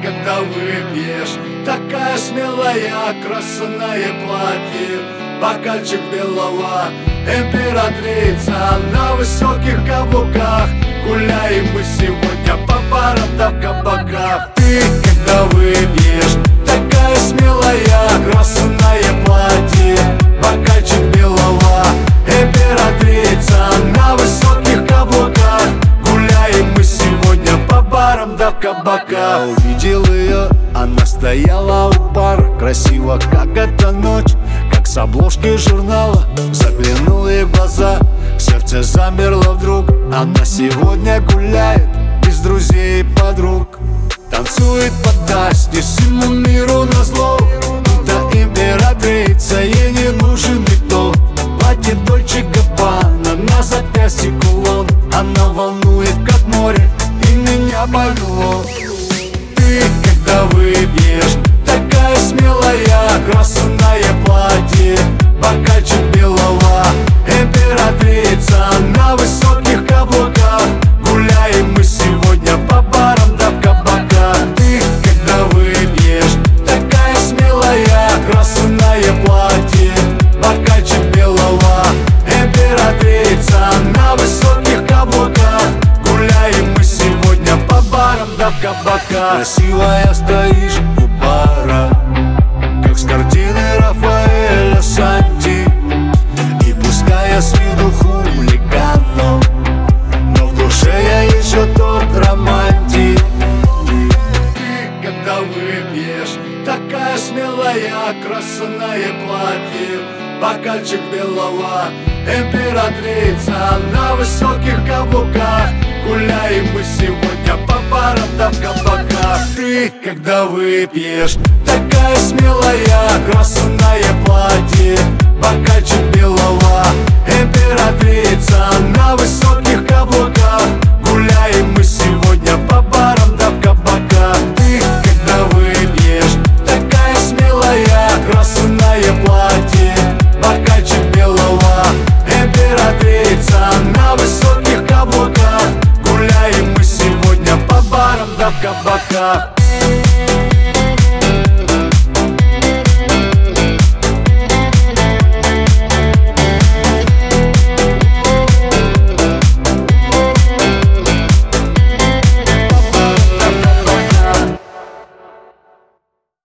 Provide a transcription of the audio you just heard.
когда выпьешь, такая смелая, красное платье, бокальчик белого, императрица на высоких каблуках. Гуляем мы сегодня по барам да в кабаках. Ты, когда выпьешь, такая смелая, красное платье, бокальчик белого, императрица на высоких каблуках. Гуляем мы сегодня по барам да в кабаках. Я увидел ее, она стояла у бара, красиво, как эта ночь, как с обложки журнала. Заглянул ей в глаза, сердце замерло вдруг. Она сегодня гуляет без друзей и подруг, танцует под дождь и всему миру назло. Это императрица, ей не нужен никто. Платье Дольче Габбана, на запястье кулон. Она волнует, как море, и меня повело. Ты, когда выпьешь, такая смелая, красное платье, бокальчик белого, императрица на высоких каблуках. Гуляем мы сегодня по барам да в кабаках. Ты, когда выпьешь, такая смелая, красное платье, бокальчик белого, императрица на высоких каблуках. Гуляем мы сегодня по барам да в кабаках. Красивая стоишь у бара, как с картины Рафаэля Санти, и пускай я с виду хулиганом, но в душе я еще тот романтик. Ты, когда выпьешь, такая смелая, красное платье, бокальчик белого, императрица на высоких каблуках. Гуляем мы сегодня по барам да в кабаках. Ты, когда выпьешь, такая смелая, красное платье, бокальчик белого,